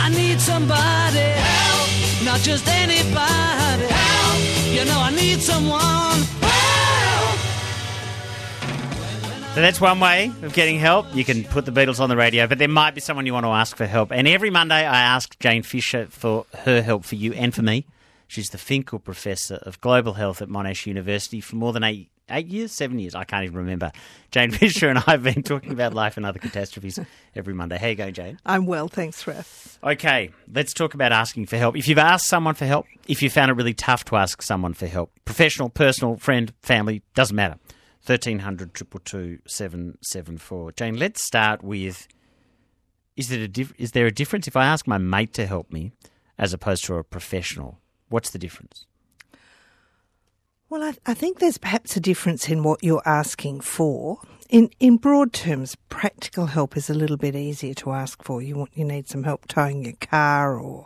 I need somebody help, not just anybody help. You know I need someone help. So that's one way of getting help. You can put the Beatles on the radio, but there might be someone you want to ask for help. And every Monday I ask Jane Fisher for her help for you and for me. She's the Finkel Professor of Global Health at Monash University for more than 8 years, 7 years, I can't even remember. Jane Fisher and I have been talking about life and other catastrophes every Monday. How you going, Jane? I'm well, thanks, Raph. Okay, let's talk about asking for help. If you've asked someone for help, if you found it really tough to ask someone for help, professional, personal, friend, family, doesn't matter. 1300 222 774. Jane, let's start with, is there a difference if I ask my mate to help me as opposed to a professional? What's the difference? Well, I think there's perhaps a difference in what you're asking for. In broad terms, practical help is a little bit easier to ask for. You need some help towing your car, or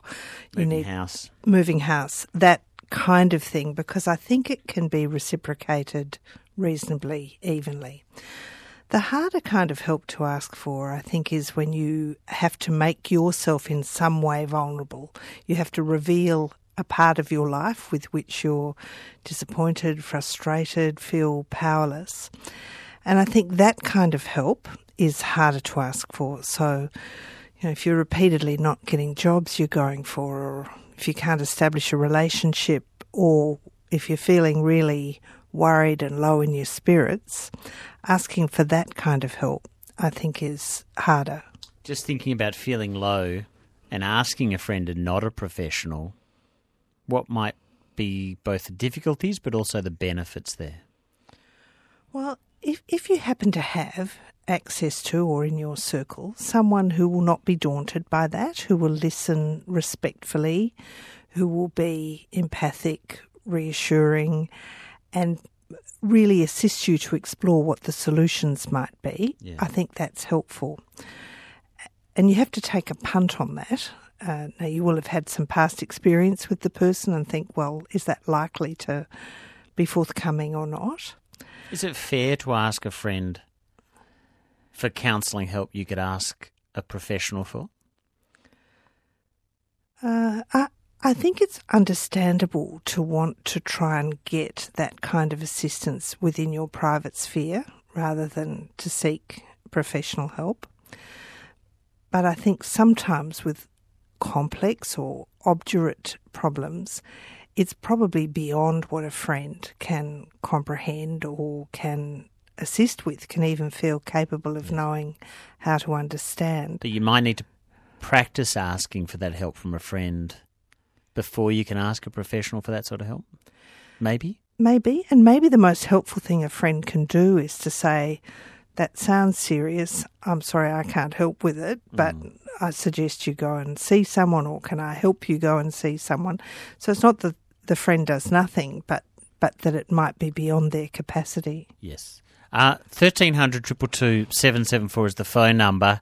moving house, that kind of thing, because I think it can be reciprocated reasonably evenly. The harder kind of help to ask for, I think, is when you have to make yourself in some way vulnerable. You have to reveal a part of your life with which you're disappointed, frustrated, feel powerless. And I think that kind of help is harder to ask for. So, if you're repeatedly not getting jobs you're going for, or if you can't establish a relationship, or if you're feeling really worried and low in your spirits, asking for that kind of help, I think, is harder. Just thinking about feeling low and asking a friend and not a professional, what might be both the difficulties but also the benefits there? Well, if you happen to have access to, or in your circle, someone who will not be daunted by that, who will listen respectfully, who will be empathic, reassuring, and really assist you to explore what the solutions might be, I think that's helpful. And you have to take a punt on that. Now, you will have had some past experience with the person and think, well, is that likely to be forthcoming or not? Is it fair to ask a friend for counselling help you could ask a professional for? I think it's understandable to want to try and get that kind of assistance within your private sphere rather than to seek professional help. But I think sometimes with complex or obdurate problems, it's probably beyond what a friend can comprehend or can assist with, can even feel capable of knowing how to understand. But you might need to practice asking for that help from a friend before you can ask a professional for that sort of help? Maybe? Maybe. And maybe the most helpful thing a friend can do is to say, that sounds serious, I'm sorry I can't help with it, but I suggest you go and see someone, or can I help you go and see someone? So it's not that the friend does nothing, but that it might be beyond their capacity. Yes. 1300 222 774 is the phone number.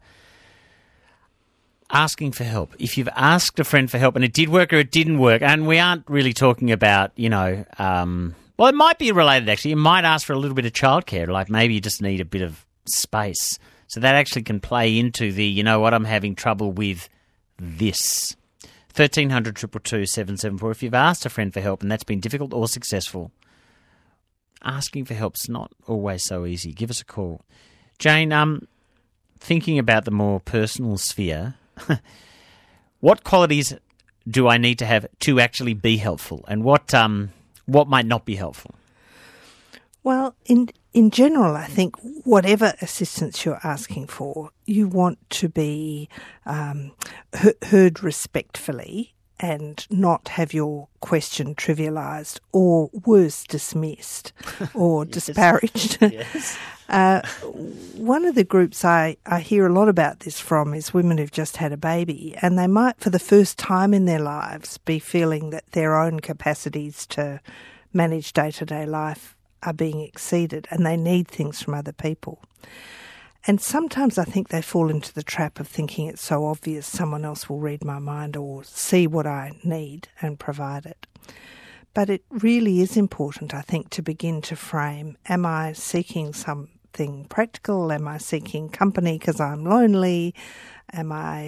Asking for help. If you've asked a friend for help and it did work or it didn't work, and we aren't really talking about, well, it might be related actually. You might ask for a little bit of childcare, like maybe you just need a bit of space. So that actually can play into the, I'm having trouble with this. 1300 222 774. If you've asked a friend for help and that's been difficult or successful, asking for help's not always so easy. Give us a call. Jane, thinking about the more personal sphere, what qualities do I need to have to actually be helpful, and what might not be helpful? Well, in general, I think whatever assistance you're asking for, you want to be heard respectfully and not have your question trivialised or worse, dismissed or disparaged. Yes. One of the groups I hear a lot about this from is women who've just had a baby, and they might for the first time in their lives be feeling that their own capacities to manage day-to-day life are being exceeded and they need things from other people. And sometimes I think they fall into the trap of thinking it's so obvious someone else will read my mind or see what I need and provide it. But it really is important, I think, to begin to frame, am I seeking something practical? Am I seeking company because I'm lonely? Am I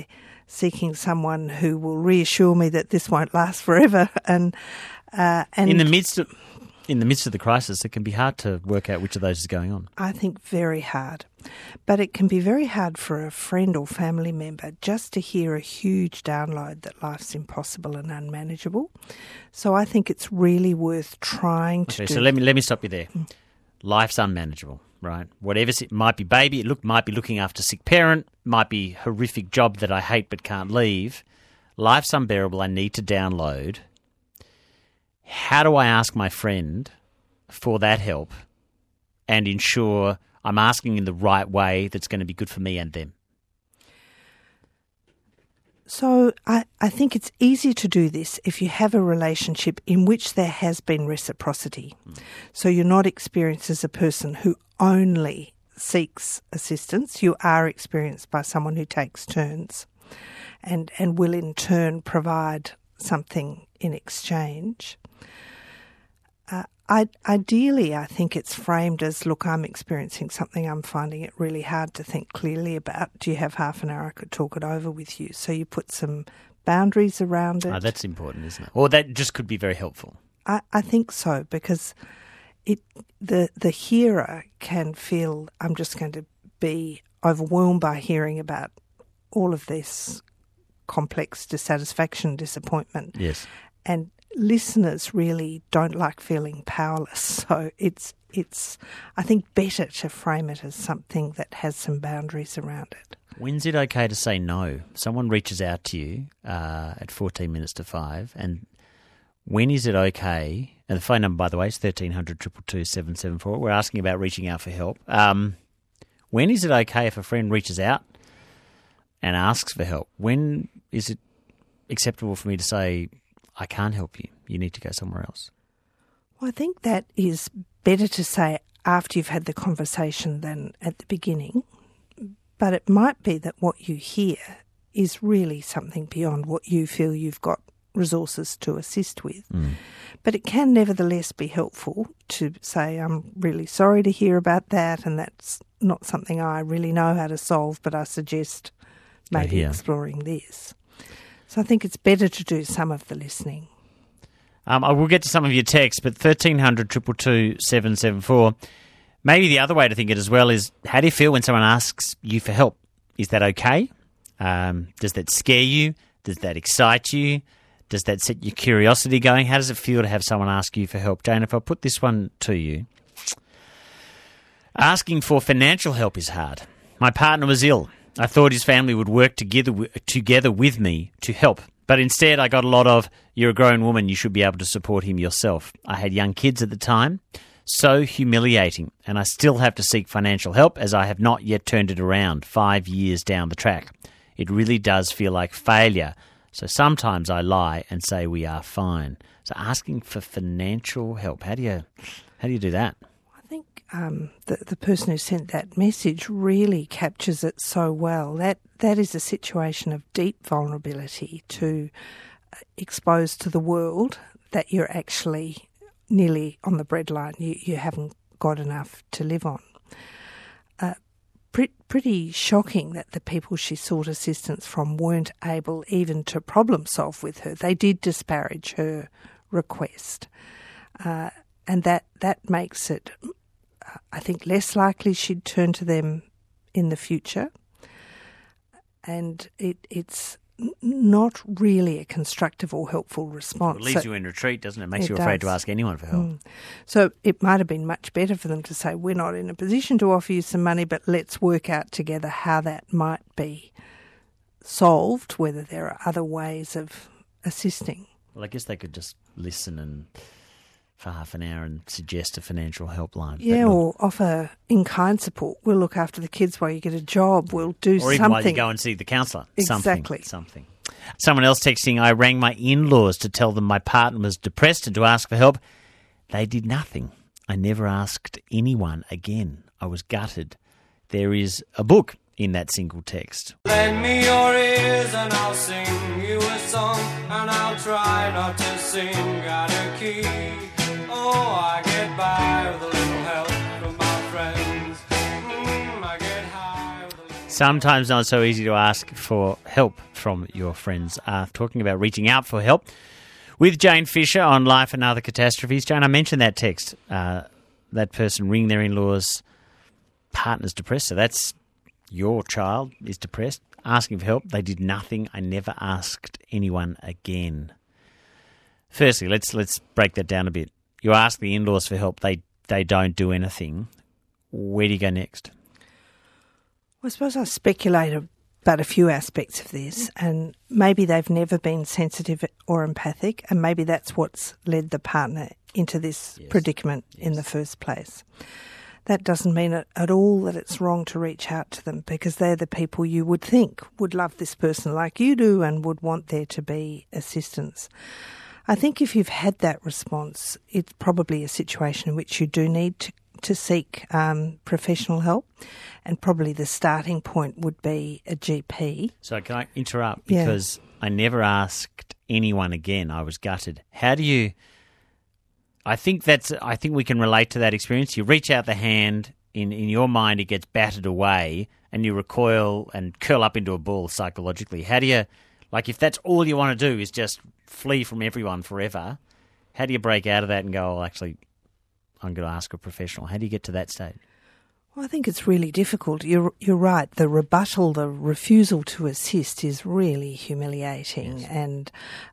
seeking someone who will reassure me that this won't last forever. And in the midst of the crisis, it can be hard to work out which of those is going on. I think very hard. But it can be very hard for a friend or family member just to hear a huge download that life's impossible and unmanageable. So I think it's really worth trying to do. So let me stop you there. Life's unmanageable, right? Whatever it might be, baby. It might be looking after a sick parent. Might be horrific job that I hate but can't leave. Life's unbearable. I need to download. How do I ask my friend for that help and ensure I'm asking in the right way that's going to be good for me and them? So I think it's easier to do this if you have a relationship in which there has been reciprocity. So you're not experienced as a person who only seeks assistance. You are experienced by someone who takes turns and will in turn provide something in exchange. Ideally, I think it's framed as, look, I'm experiencing something, I'm finding it really hard to think clearly about. Do you have half an hour? I could talk it over with you. So you put some boundaries around it. Oh, that's important, isn't it? Or that just could be very helpful. I think so, because the hearer can feel, I'm just going to be overwhelmed by hearing about all of this complex dissatisfaction, disappointment. Yes. And listeners really don't like feeling powerless. So it's I think, better to frame it as something that has some boundaries around it. When's it okay to say no? Someone reaches out to you at 14 minutes to 5, and when is it okay? And the phone number, by the way, is 1300 222 774. We're asking about reaching out for help. When is it okay if a friend reaches out and asks for help? When is it acceptable for me to say, I can't help you, you need to go somewhere else? Well, I think that is better to say after you've had the conversation than at the beginning. But it might be that what you hear is really something beyond what you feel you've got resources to assist with. But it can nevertheless be helpful to say, I'm really sorry to hear about that, and that's not something I really know how to solve, but I suggest maybe exploring this. So I think it's better to do some of the listening. I will get to some of your texts, but 1300 222 774. Maybe the other way to think it as well is, how do you feel when someone asks you for help? Is that okay? Does that scare you? Does that excite you? Does that set your curiosity going? How does it feel to have someone ask you for help? Jane, if I put this one to you, asking for financial help is hard. My partner was ill. I thought his family would work together with me to help. But instead I got a lot of, you're a grown woman, you should be able to support him yourself. I had young kids at the time. So humiliating. And I still have to seek financial help as I have not yet turned it around 5 years down the track. It really does feel like failure. So sometimes I lie and say we are fine. So asking for financial help, how do you do that? I think the person who sent that message really captures it so well. That is a situation of deep vulnerability to expose to the world that you're actually nearly on the breadline. You haven't got enough to live on. Pretty shocking that the people she sought assistance from weren't able even to problem solve with her. They did disparage her request. And that makes it, I think, less likely she'd turn to them in the future. And it's not really a constructive or helpful response. It leaves you in retreat, doesn't it? It makes you afraid to ask anyone for help. So it might have been much better for them to say, we're not in a position to offer you some money, but let's work out together how that might be solved, whether there are other ways of assisting. Well, I guess they could just listen and for half an hour and suggest a financial helpline. Yeah, or offer in-kind support. We'll look after the kids while you get a job. We'll do something. Or even while you go and see the counsellor. Exactly. Something. Someone else texting, I rang my in-laws to tell them my partner was depressed and to ask for help. They did nothing. I never asked anyone again. I was gutted. There is a book in that single text. Lend me your ears and I'll sing you a song, and I'll try not to sing out of key. Oh, I get by with a little help from my friends. I get high with a little Sometimes not so easy to ask for help from your friends. Talking about reaching out for help with Jane Fisher on Life and Other Catastrophes. Jane, I mentioned that text. That person ring their in-laws, partner's depressed. So that's your child is depressed, asking for help. They did nothing. I never asked anyone again. Firstly, let's break that down a bit. You ask the in-laws for help. They don't do anything. Where do you go next? I suppose I speculate about a few aspects of this, and maybe they've never been sensitive or empathic, and maybe that's what's led the partner into this predicament in the first place. That doesn't mean at all that it's wrong to reach out to them, because they're the people you would think would love this person like you do and would want there to be assistance. I think if you've had that response, it's probably a situation in which you do need to seek professional help, and probably the starting point would be a GP. So can I interrupt? Because I never asked anyone again. I was gutted. How do you... I think we can relate to that experience. You reach out the hand, in your mind it gets battered away, and you recoil and curl up into a ball psychologically. How do you... Like, if that's all you want to do is just flee from everyone forever, how do you break out of that and go, actually, I'm going to ask a professional? How do you get to that stage? Well, I think it's really difficult. You're right. The rebuttal, the refusal to assist is really humiliating, and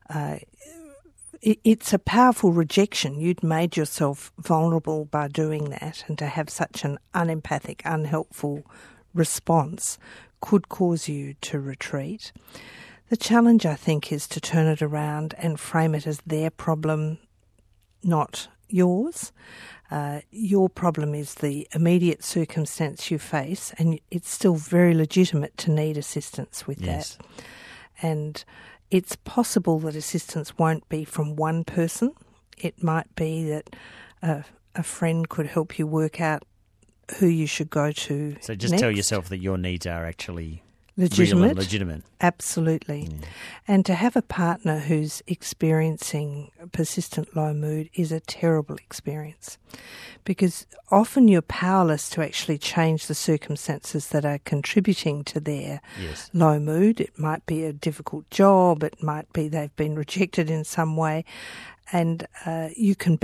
it's a powerful rejection. You'd made yourself vulnerable by doing that, and to have such an unempathic, unhelpful response could cause you to retreat. The challenge, I think, is to turn it around and frame it as their problem, not yours. Your problem is the immediate circumstance you face, and it's still very legitimate to need assistance with that. And it's possible that assistance won't be from one person. It might be that a friend could help you work out who you should go to. So just tell yourself that your needs are actually legitimate. Absolutely. Yeah. And to have a partner who's experiencing persistent low mood is a terrible experience, because often you're powerless to actually change the circumstances that are contributing to their low mood. It might be a difficult job, it might be they've been rejected in some way, and you can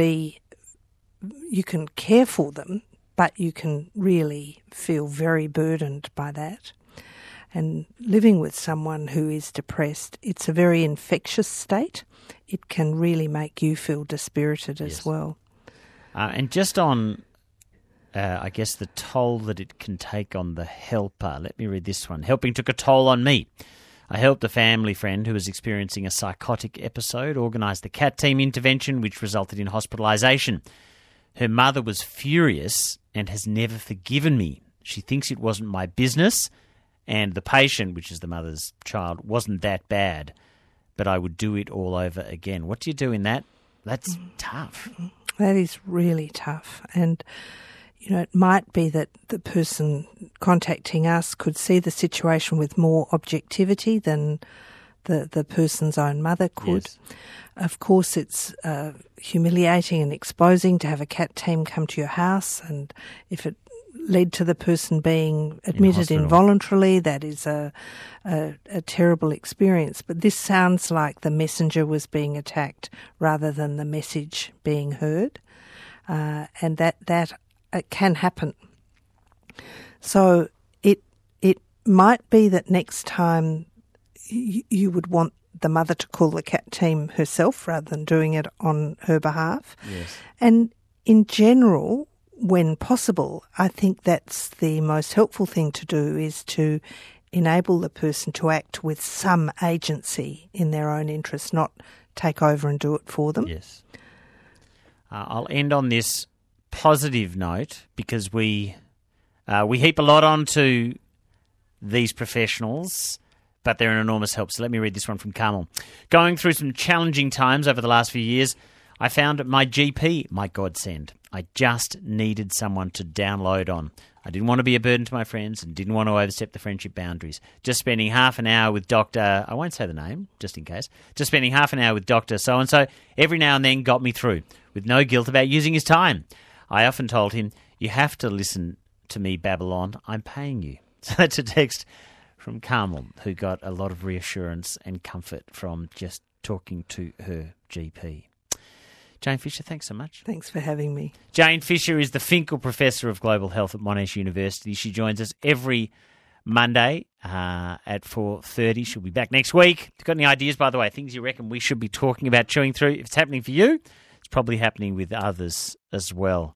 care for them, but you can really feel very burdened by that. And living with someone who is depressed, it's a very infectious state. It can really make you feel dispirited as well. And just on, I guess, the toll that it can take on the helper, let me read this one. Helping took a toll on me. I helped a family friend who was experiencing a psychotic episode, organised the CAT team intervention, which resulted in hospitalisation. Her mother was furious and has never forgiven me. She thinks it wasn't my business, and the patient, which is the mother's child, wasn't that bad, but I would do it all over again. What do you do in that? That's tough. That is really tough. And, it might be that the person contacting us could see the situation with more objectivity than the person's own mother could. Yes. Of course, it's humiliating and exposing to have a CAT team come to your house, and if it led to the person being admitted involuntarily, that is a terrible experience. But this sounds like the messenger was being attacked rather than the message being heard, and that can happen. So it might be that next time you would want the mother to call the CAT team herself rather than doing it on her behalf. Yes. And in general, when possible, I think that's the most helpful thing to do, is to enable the person to act with some agency in their own interest, not take over and do it for them. Yes. I'll end on this positive note, because we heap a lot onto these professionals, but they're an enormous help. So let me read this one from Carmel. Going through some challenging times over the last few years, I found my GP my godsend. I just needed someone to download on. I didn't want to be a burden to my friends and didn't want to overstep the friendship boundaries. Just spending half an hour with Dr. I won't say the name, just in case. Just spending half an hour with Dr. So-and-so every now and then got me through, with no guilt about using his time. I often told him, you have to listen to me, Babylon. I'm paying you. So that's a text from Carmel, who got a lot of reassurance and comfort from just talking to her GP. Jane Fisher, thanks so much. Thanks for having me. Jane Fisher is the Finkel Professor of Global Health at Monash University. She joins us every Monday at 4:30. She'll be back next week. If you've got any ideas, by the way, things you reckon we should be talking about, chewing through, if it's happening for you, it's probably happening with others as well.